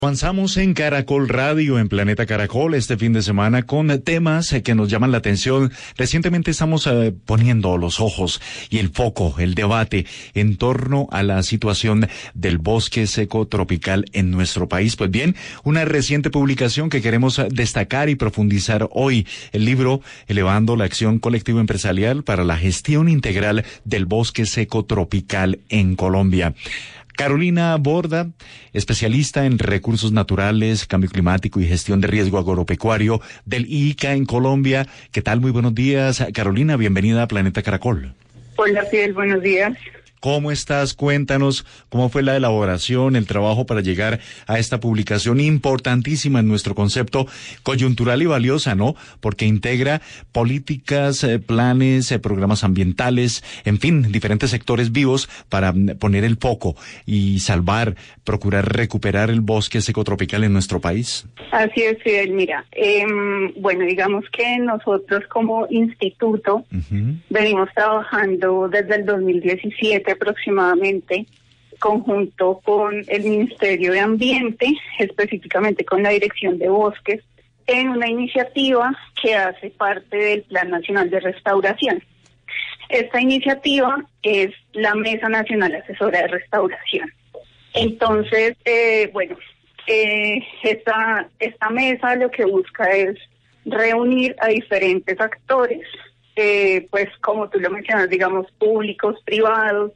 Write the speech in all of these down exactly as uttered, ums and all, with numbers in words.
Avanzamos en Caracol Radio, en Planeta Caracol, este fin de semana con temas que nos llaman la atención. Recientemente estamos eh, poniendo los ojos y el foco, el debate en torno a la situación del bosque seco tropical en nuestro país. Pues bien, una reciente publicación que queremos destacar y profundizar hoy, el libro Elevando la Acción Colectivo Empresarial para la Gestión Integral del Bosque Seco Tropical en Colombia. Carolina Borda, especialista en recursos naturales, cambio climático y gestión de riesgo agropecuario del I I C A en Colombia. ¿Qué tal? Muy buenos días. Carolina, bienvenida a Planeta Caracol. Hola, Fidel, buenos días. ¿Cómo estás? Cuéntanos cómo fue la elaboración, el trabajo para llegar a esta publicación importantísima en nuestro concepto coyuntural y valiosa, ¿no? Porque integra políticas, eh, planes, eh, programas ambientales, en fin, diferentes sectores vivos para mm, poner el foco y salvar, procurar recuperar el bosque seco tropical en nuestro país. Así es, Fidel. Mira, eh, bueno, digamos que nosotros como instituto uh-huh. venimos trabajando desde el dos mil diecisiete aproximadamente, conjunto con el Ministerio de Ambiente, específicamente con la Dirección de Bosques, en una iniciativa que hace parte del Plan Nacional de Restauración. Esta iniciativa es la Mesa Nacional Asesora de Restauración. Entonces, eh, bueno, eh, esta, esta mesa lo que busca es reunir a diferentes actores, eh, pues como tú lo mencionas, digamos, públicos, privados,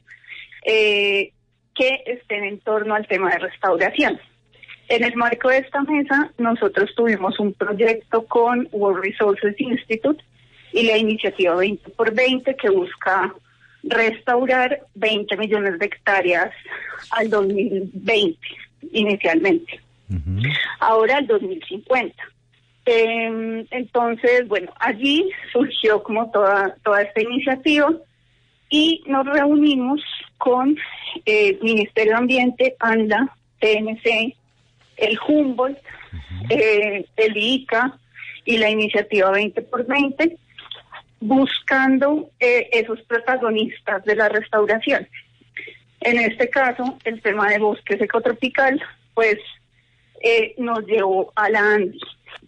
Eh, que estén en torno al tema de restauración. En el marco de esta mesa, nosotros tuvimos un proyecto con World Resources Institute y la iniciativa veinte por veinte que busca restaurar veinte millones de hectáreas al dos mil veinte, inicialmente. Uh-huh. Ahora al dos mil cincuenta. Eh, entonces, bueno, allí surgió como toda, toda esta iniciativa y nos reunimos con el eh, Ministerio de Ambiente, ANLA, T N C, el Humboldt, uh-huh. eh, el I I C A y la iniciativa veinte por veinte, buscando eh, esos protagonistas de la restauración. En este caso, el tema de bosque seco tropical, pues eh, nos llevó a la ANDI.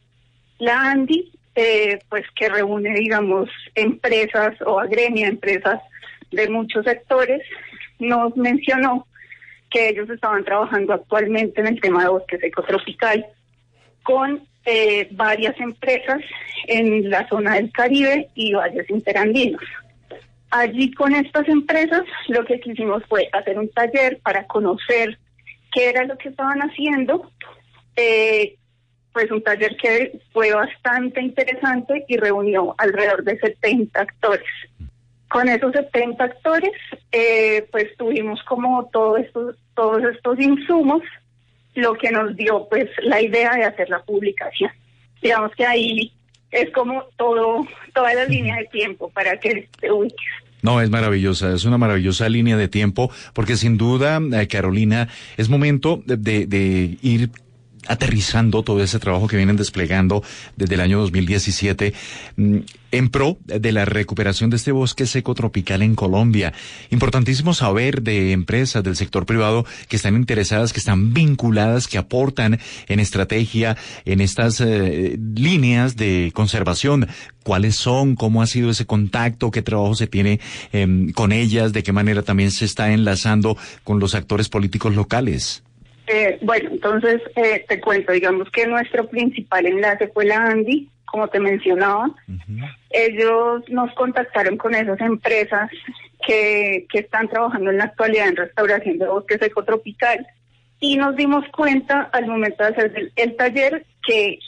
La ANDI, eh, pues que reúne, digamos, empresas o agremia empresas de muchos sectores, nos mencionó que ellos estaban trabajando actualmente en el tema de bosque seco tropical con eh, varias empresas en la zona del Caribe y valles interandinos. Allí con estas empresas lo que quisimos fue hacer un taller para conocer qué era lo que estaban haciendo, eh, pues un taller que fue bastante interesante y reunió alrededor de setenta actores. Con esos setenta actores, eh, pues tuvimos como todos estos, todos estos insumos, lo que nos dio pues la idea de hacer la publicación. Digamos que ahí es como todo, toda la línea de tiempo para que te ubiques. No, es maravillosa, es una maravillosa línea de tiempo, porque sin duda, eh, Carolina, es momento de, de, de ir aterrizando todo ese trabajo que vienen desplegando desde el año dos mil diecisiete mmm, en pro de la recuperación de este bosque seco tropical en Colombia. Importantísimo saber de empresas del sector privado que están interesadas, que están vinculadas, que aportan en estrategia, en estas eh, líneas de conservación. ¿Cuáles son? ¿Cómo ha sido ese contacto? ¿Qué trabajo se tiene eh, con ellas? ¿De qué manera también se está enlazando con los actores políticos locales? Eh, bueno, entonces eh, te cuento, digamos que nuestro principal enlace fue la ANDI, como te mencionaba. Uh-huh. Ellos nos contactaron con esas empresas que, que están trabajando en la actualidad en restauración de bosque seco tropical y nos dimos cuenta al momento de hacer el, el taller que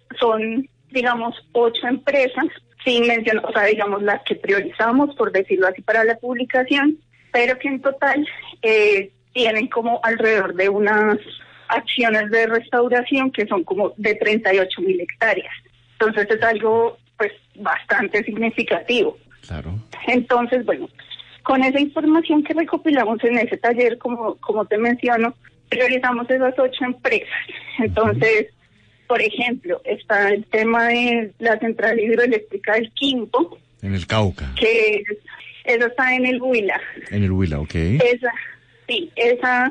son, digamos, ocho empresas, sin mencionar, o sea, digamos, las que priorizamos, por decirlo así, para la publicación, pero que en total eh, tienen como alrededor de unas acciones de restauración que son como de treinta y ocho mil hectáreas. Entonces es algo pues bastante significativo. Claro. Entonces, bueno, con esa información que recopilamos en ese taller, como, como te menciono, priorizamos esas ocho empresas. Entonces, uh-huh. por ejemplo, está el tema de la central hidroeléctrica del Quimpo. En el Cauca. Que esa está en el Huila. En el Huila, ok. Esa, sí, esa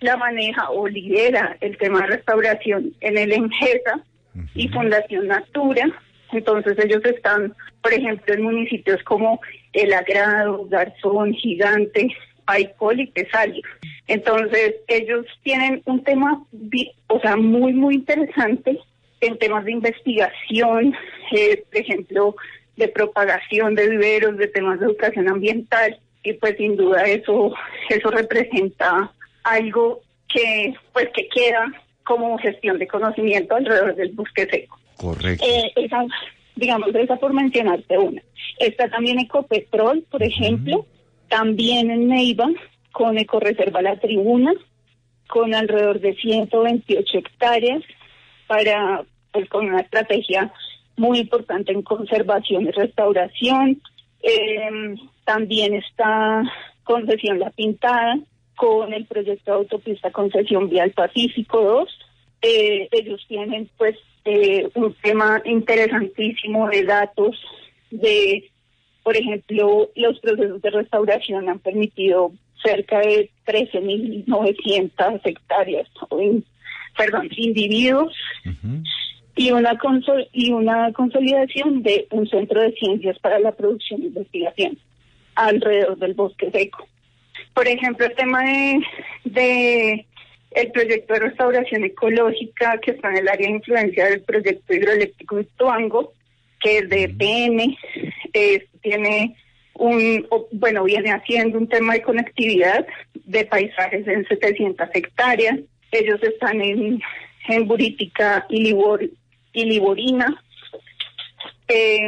la maneja o lidera el tema de restauración en el ENGESA uh-huh. y Fundación Natura. Entonces ellos están, por ejemplo, en municipios como El Agrado, Garzón, Gigante, Paicol y Tesalia. Entonces ellos tienen un tema, o sea, muy, muy interesante en temas de investigación, eh, por ejemplo, de propagación de viveros, de temas de educación ambiental, y pues sin duda eso, eso representa algo que, pues que queda como gestión de conocimiento alrededor del bosque seco. Correcto. Eh, esa, digamos, esa por mencionarte una. Está también Ecopetrol, por ejemplo, uh-huh. también en Neiva, con Ecoreserva La Tribuna, con alrededor de ciento veintiocho hectáreas, para, pues con una estrategia muy importante en conservación y restauración. Eh, también está Concesión La Pintada, con el proyecto de autopista Concesión Vial Pacífico dos. Eh, ellos tienen pues eh, un tema interesantísimo de datos de, por ejemplo, los procesos de restauración han permitido cerca de trece mil novecientas hectáreas, perdón, individuos, uh-huh. y una consol- y una consolidación de un centro de ciencias para la producción e investigación alrededor del bosque seco. Por ejemplo, el tema de, de el proyecto de restauración ecológica que está en el área de influencia del proyecto hidroeléctrico de Tuango, que es de E P N, eh, tiene un, bueno, viene haciendo un tema de conectividad de paisajes en setecientas hectáreas. Ellos están en, en Buritica y, Libor, y Liborina. Eh,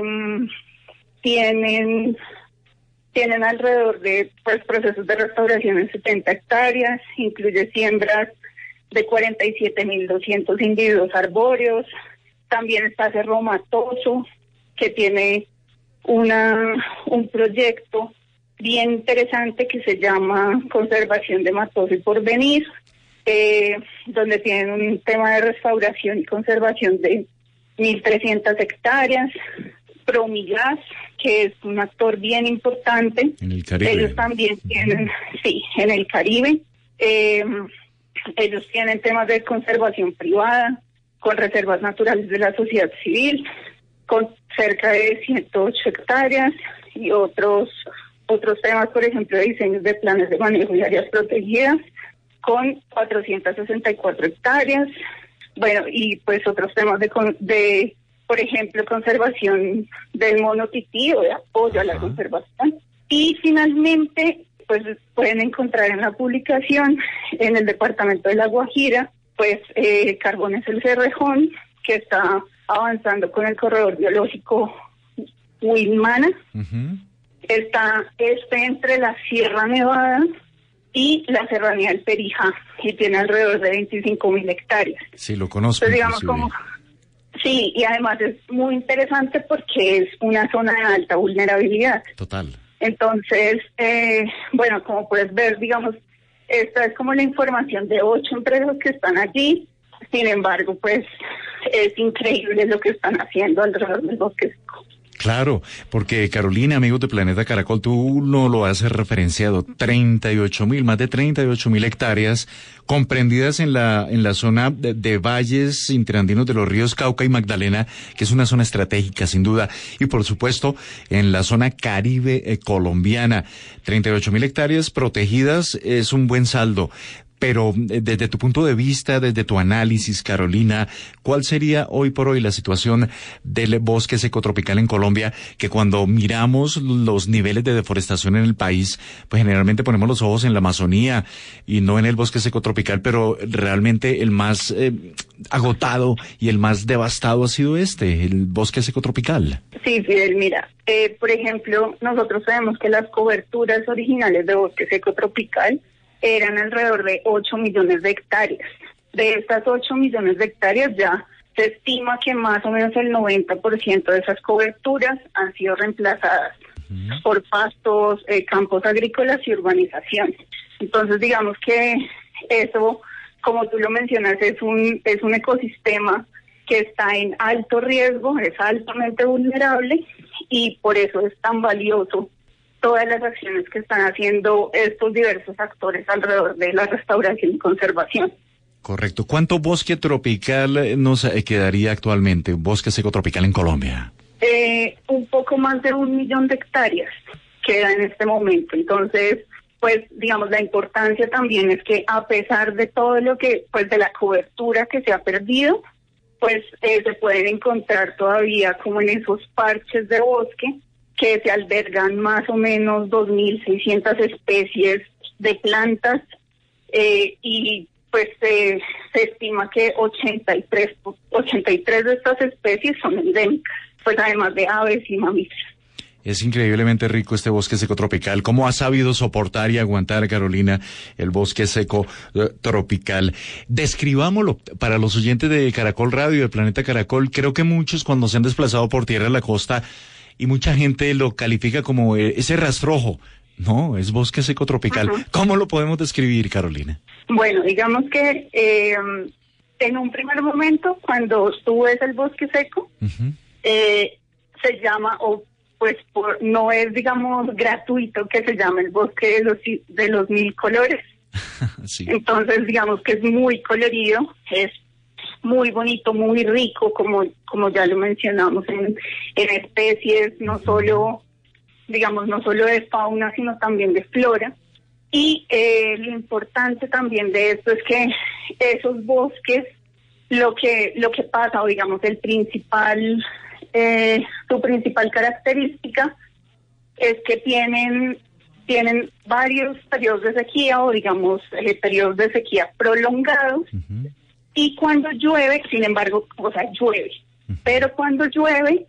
tienen... Tienen alrededor de pues, procesos de restauración en setenta hectáreas, incluye siembras de cuarenta y siete mil doscientos individuos arbóreos. También está Cerro Matoso, que tiene una un proyecto bien interesante que se llama Conservación de Matoso y Porvenir, eh, donde tienen un tema de restauración y conservación de mil trescientas hectáreas. Promigas, que es un actor bien importante. En el Caribe. Ellos también tienen, sí, en el Caribe. Eh, ellos tienen temas de conservación privada, con reservas naturales de la sociedad civil, con cerca de ciento ocho hectáreas y otros otros temas, por ejemplo, de diseños de planes de manejo y áreas protegidas, con cuatrocientas sesenta y cuatro hectáreas. Bueno, y pues otros temas de... de por ejemplo, conservación del mono tití o de apoyo a la uh-huh. conservación. Y finalmente, pues pueden encontrar en la publicación, en el departamento de La Guajira, pues eh, Carbones El Cerrejón, que está avanzando con el corredor biológico Huilmana. Uh-huh. Está este entre la Sierra Nevada y la Serranía del Perijá, y tiene alrededor de veinticinco mil hectáreas. Sí, lo conozco. Entonces, digamos, como... Sí, y además es muy interesante porque es una zona de alta vulnerabilidad. Total. Entonces, eh, bueno, como puedes ver, digamos, esta es como la información de ocho empresas que están allí. Sin embargo, pues es increíble lo que están haciendo alrededor del bosque seco. Claro, porque Carolina, amigos de Planeta Caracol, tú no lo has referenciado, treinta y ocho mil, más de treinta y ocho mil hectáreas comprendidas en la en la zona de, de valles interandinos de los ríos Cauca y Magdalena, que es una zona estratégica sin duda, y por supuesto en la zona Caribe eh, colombiana. treinta y ocho mil hectáreas protegidas es un buen saldo. Pero desde tu punto de vista, desde tu análisis, Carolina, ¿cuál sería hoy por hoy la situación del bosque seco tropical en Colombia? Que cuando miramos los niveles de deforestación en el país, pues generalmente ponemos los ojos en la Amazonía y no en el bosque seco tropical, pero realmente el más eh, agotado y el más devastado ha sido este, el bosque seco tropical. Sí, Fidel, mira, eh, por ejemplo, nosotros sabemos que las coberturas originales de bosque seco tropical eran alrededor de ocho millones de hectáreas. De estas ocho millones de hectáreas ya se estima que más o menos el noventa por ciento de esas coberturas han sido reemplazadas uh-huh. por pastos, eh, campos agrícolas y urbanización. Entonces, digamos que eso, como tú lo mencionas, es un, es un ecosistema que está en alto riesgo, es altamente vulnerable y por eso es tan valioso todas las acciones que están haciendo estos diversos actores alrededor de la restauración y conservación. Correcto. ¿Cuánto bosque tropical nos quedaría actualmente, bosque seco tropical en Colombia? Eh, un poco más de un millón de hectáreas queda en este momento. Entonces, pues, digamos, la importancia también es que a pesar de todo lo que, pues, de la cobertura que se ha perdido, pues, eh, se pueden encontrar todavía como en esos parches de bosque que se albergan más o menos dos mil seiscientas especies de plantas eh, y pues eh, se estima que ochenta y tres de estas especies son endémicas, pues además de aves y mamíferos. Es increíblemente rico este bosque seco tropical. ¿Cómo ha sabido soportar y aguantar, Carolina, el bosque seco eh, tropical? Describámoslo para los oyentes de Caracol Radio, de Planeta Caracol. Creo que muchos cuando se han desplazado por tierra a la costa y mucha gente lo califica como eh, ese rastrojo. No, es bosque seco tropical. Uh-huh. ¿Cómo lo podemos describir, Carolina? Bueno, digamos que eh, en un primer momento, cuando tú ves el bosque seco, uh-huh. eh, se llama, o pues por, no es, digamos, gratuito que se llame el bosque de los, de los mil colores. Sí. Entonces, digamos que es muy colorido, es muy bonito, muy rico, como, como ya lo mencionamos, en, en especies, no solo... digamos, no solo de fauna, sino también de flora. Y eh, lo importante también de esto es que esos bosques, lo que lo que pasa, o digamos, el principal, eh, su principal característica es que tienen, tienen varios periodos de sequía, o digamos, eh, periodos de sequía prolongados, uh-huh. y cuando llueve, sin embargo, o sea, llueve, uh-huh. pero cuando llueve,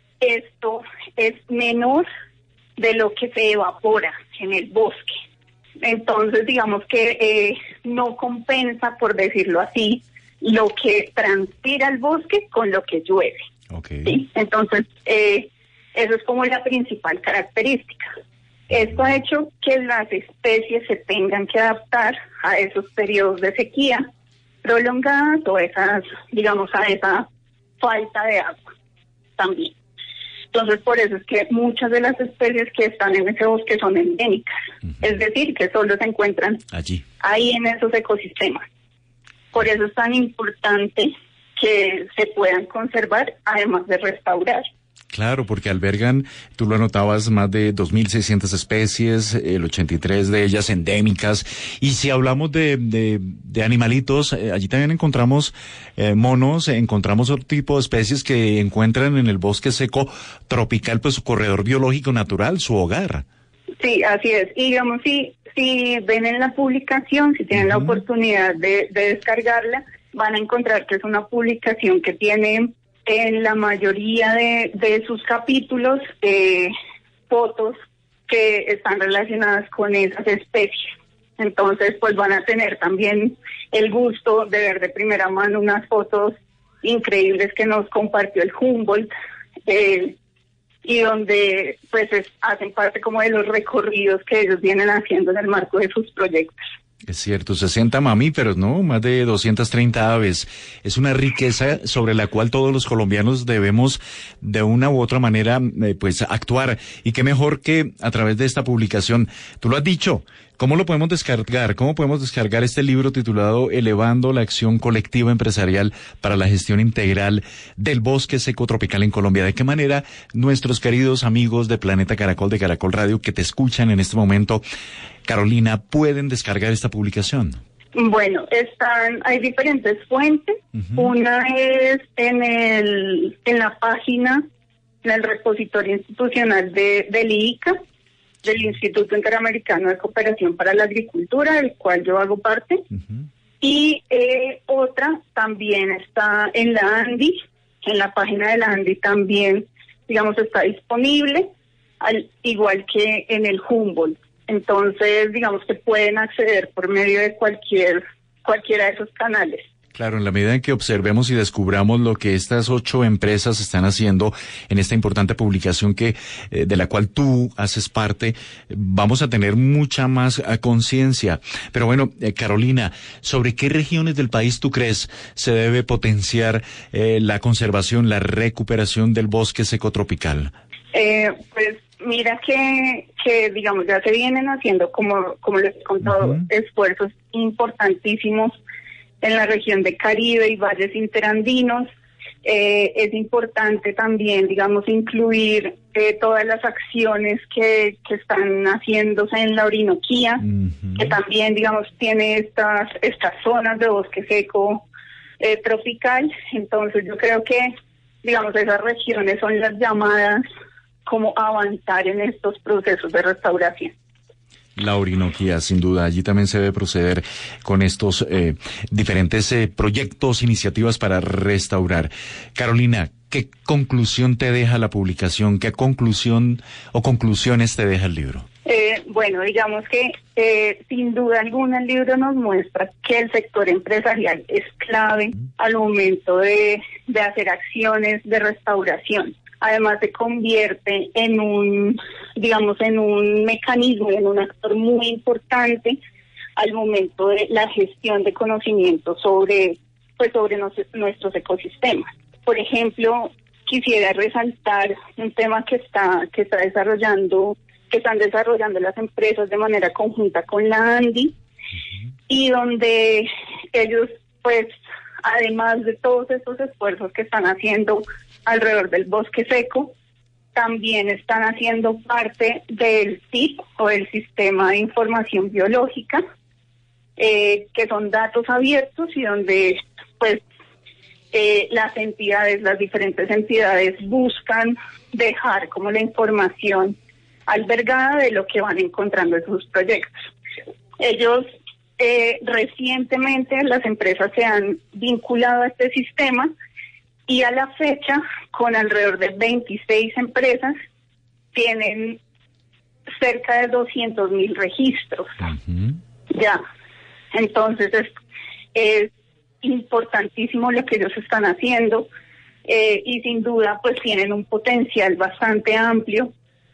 esto es menor de lo que se evapora en el bosque. Entonces, digamos que eh, no compensa, por decirlo así, lo que transpira el bosque con lo que llueve. Okay. ¿Sí? Entonces, eh, eso es como la principal característica. Esto ha hecho que las especies se tengan que adaptar a esos periodos de sequía prolongadas o esas, digamos, a esa falta de agua también. Entonces, por eso es que muchas de las especies que están en ese bosque son endémicas, uh-huh. es decir, que solo se encuentran allí, ahí en esos ecosistemas. Por eso es tan importante que se puedan conservar, además de restaurar. Claro, porque albergan, tú lo anotabas, más de dos mil seiscientas especies, el ochenta y tres de ellas endémicas. Y si hablamos de, de, de animalitos, eh, allí también encontramos eh, monos, encontramos otro tipo de especies que encuentran en el bosque seco tropical, pues su corredor biológico natural, su hogar. Sí, así es. Y digamos, si, si ven en la publicación, si tienen uh-huh. la oportunidad de, de descargarla, van a encontrar que es una publicación que tiene... en la mayoría de, de sus capítulos, eh, fotos que están relacionadas con esas especies. Entonces, pues van a tener también el gusto de ver de primera mano unas fotos increíbles que nos compartió el Humboldt, eh, y donde pues es, hacen parte como de los recorridos que ellos vienen haciendo en el marco de sus proyectos. Es cierto, sesenta mamíferos, ¿no? Más de doscientas treinta aves. Es una riqueza sobre la cual todos los colombianos debemos de una u otra manera, eh, pues, actuar. Y qué mejor que a través de esta publicación. Tú lo has dicho. ¿Cómo lo podemos descargar? ¿Cómo podemos descargar este libro titulado Elevando la acción colectiva empresarial para la gestión integral del bosque seco tropical en Colombia? ¿De qué manera nuestros queridos amigos de Planeta Caracol, de Caracol Radio, que te escuchan en este momento, Carolina, pueden descargar esta publicación? Bueno, están, hay diferentes fuentes. Uh-huh. Una es en el, en la página, en el repositorio institucional de, del I I C A, del Instituto Interamericano de Cooperación para la Agricultura, del cual yo hago parte. Uh-huh. Y eh, otra también está en la ANDI, en la página de la ANDI también, digamos, está disponible, al igual que en el Humboldt. Entonces, digamos que pueden acceder por medio de cualquier cualquiera de esos canales. Claro, en la medida en que observemos y descubramos lo que estas ocho empresas están haciendo en esta importante publicación que eh, de la cual tú haces parte, vamos a tener mucha más uh, conciencia. Pero bueno, eh, Carolina, ¿sobre qué regiones del país tú crees se debe potenciar eh, la conservación, la recuperación del bosque seco tropical? Eh, pues mira que, que digamos, ya se vienen haciendo, como, como les he contado, uh-huh. esfuerzos importantísimos en la región de Caribe y valles interandinos. Eh, es importante también, digamos, incluir eh, todas las acciones que, que están haciéndose en la Orinoquía, uh-huh. que también, digamos, tiene estas, estas zonas de bosque seco eh, tropical. Entonces yo creo que, digamos, esas regiones son las llamadas como a avanzar en estos procesos de restauración. La Orinoquía, sin duda, allí también se debe proceder con estos eh, diferentes eh, proyectos, iniciativas para restaurar. Carolina, ¿qué conclusión te deja la publicación? ¿Qué conclusión o conclusiones te deja el libro? Eh, bueno, digamos que eh, sin duda alguna el libro nos muestra que el sector empresarial es clave al momento de, de hacer acciones de restauración. Además se convierte en un, digamos, en un mecanismo, en un actor muy importante al momento de la gestión de conocimiento sobre, pues, sobre nos, nuestros ecosistemas. Por ejemplo, quisiera resaltar un tema que está, que está desarrollando, que están desarrollando las empresas de manera conjunta con la ANDI, uh-huh. y donde ellos, pues, además de todos estos esfuerzos que están haciendo alrededor del bosque seco, también están haciendo parte del S I P o el Sistema de Información Biológica, eh, que son datos abiertos y donde pues eh, las entidades, las diferentes entidades buscan dejar como la información albergada de lo que van encontrando en sus proyectos. Ellos eh, recientemente, las empresas se han vinculado a este sistema y a la fecha, con alrededor de veintiséis empresas, tienen cerca de doscientos mil registros. Uh-huh. Ya, entonces es, es importantísimo lo que ellos están haciendo eh, y sin duda pues tienen un potencial bastante amplio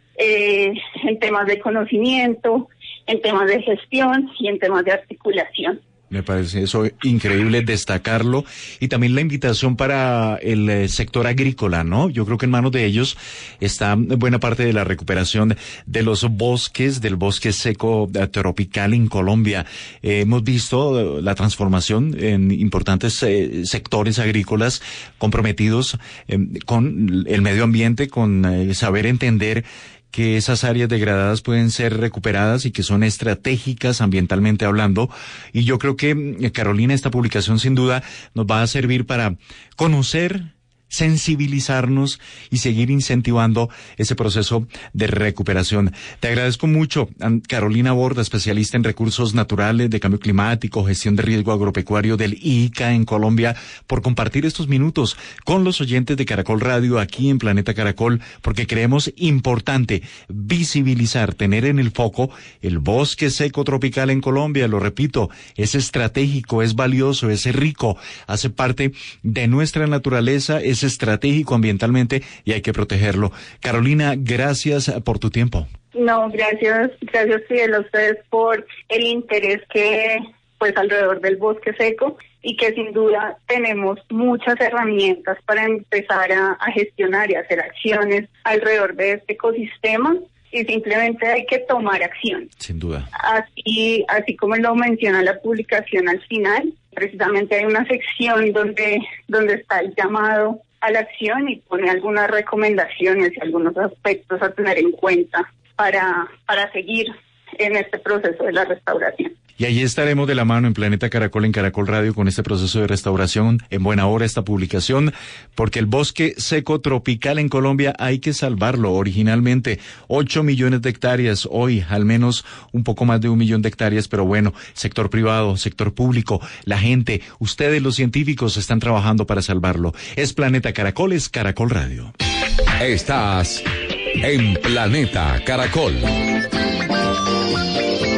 eh, en temas de conocimiento, en temas de gestión y en temas de articulación. Me parece eso increíble destacarlo y también la invitación para el eh, sector agrícola, ¿no? Yo creo que en manos de ellos está buena parte de la recuperación de los bosques, del bosque seco eh, tropical en Colombia. Eh, hemos visto eh, la transformación en importantes eh, sectores agrícolas comprometidos eh, con el medio ambiente, con eh, saber entender que esas áreas degradadas pueden ser recuperadas y que son estratégicas ambientalmente hablando. Y yo creo que, Carolina, esta publicación sin duda nos va a servir para conocer, sensibilizarnos y seguir incentivando ese proceso de recuperación. Te agradezco mucho, Carolina Borda, especialista en recursos naturales, de cambio climático, gestión de riesgo agropecuario del I C A en Colombia, por compartir estos minutos con los oyentes de Caracol Radio aquí en Planeta Caracol, porque creemos importante visibilizar, tener en el foco el bosque seco tropical en Colombia. Lo repito, es estratégico, es valioso, es rico, hace parte de nuestra naturaleza, es estratégico ambientalmente y hay que protegerlo. Carolina, gracias por tu tiempo. No, gracias, gracias Fidel, a ustedes por el interés que pues alrededor del bosque seco y que sin duda tenemos muchas herramientas para empezar a, a gestionar y hacer acciones alrededor de este ecosistema y simplemente hay que tomar acción. Sin duda. Así, así como lo menciona la publicación al final, precisamente hay una sección donde, donde está el llamado a la acción y pone algunas recomendaciones y algunos aspectos a tener en cuenta para, para seguir en este proceso de la restauración. Y allí estaremos de la mano en Planeta Caracol, en Caracol Radio, con este proceso de restauración. En buena hora esta publicación, porque el bosque seco tropical en Colombia hay que salvarlo. Originalmente ocho millones de hectáreas, hoy al menos un poco más de un millón de hectáreas, pero bueno, sector privado, sector público, la gente, ustedes los científicos están trabajando para salvarlo. Es Planeta Caracol, es Caracol Radio. Estás en Planeta Caracol.